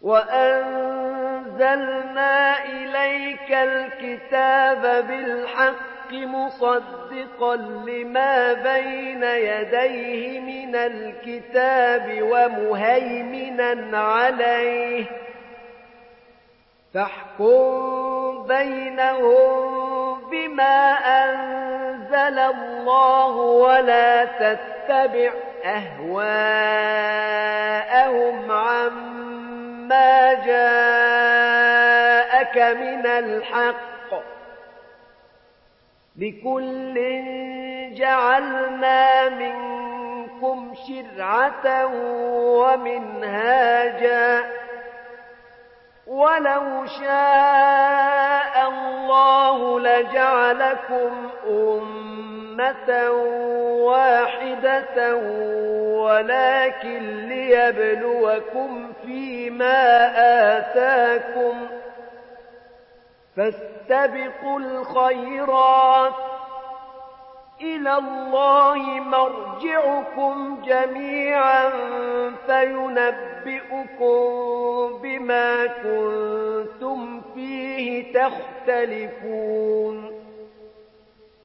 وأنزلنا إليك الكتاب بالحق مصدقا لما بين يديه من الكتاب ومهيمنا عليه فاحكم بينهم بما أنزل الله ولا تتبع أهواءهم عما جاءك من الحق لكل جعلنا منكم شرعة ومنهاجا ولو شاء الله لجعلكم أمة واحدة ولكن ليبلوكم فيما آتاكم فاستبقوا الخيرات إلى الله مرجعكم جميعا فينبئكم بما كنتم فيه تختلفون